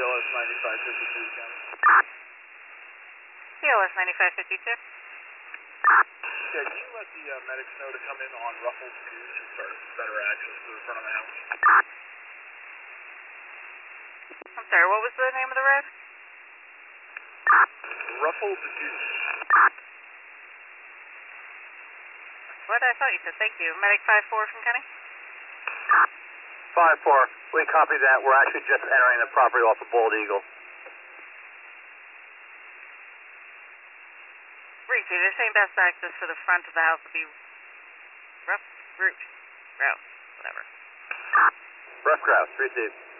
CLS 9552, County. CLS 9552. Yeah, can you let the medics know to come in on Ruffles Goose and start better access to the front of the house? I'm sorry, what was the name of the road? Ruffles Goose. What? I thought you said thank you. Medic 5-4 from Kenny? 5-4, we copy that. We're actually just entering the property off of Bald Eagle. Ricky, they're saying best access for the front of the house would be rough, route, grouse, whatever. Rough grouse, received.